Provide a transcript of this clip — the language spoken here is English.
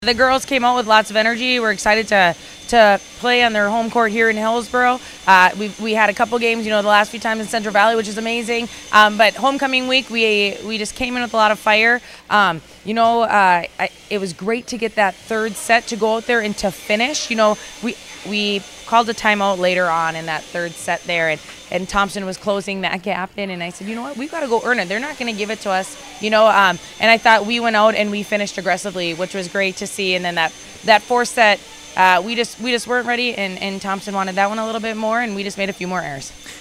The girls came out with lots of energy. We're excited to play on their home court here in Hillsboro. We had a couple games, the last few times in Central Valley, which is amazing. But homecoming week, we just came in with a lot of fire. It was great to get that third set to go out there and to finish. We called a timeout later on in that third set there, and Thompson was closing that gap in, and I said, you know what, we've got to go earn it. They're not going to give it to us, and I thought we went out and we finished aggressively, which was great to see. And then that fourth set, we just weren't ready, and Thompson wanted that one a little bit more, and we just made a few more errors.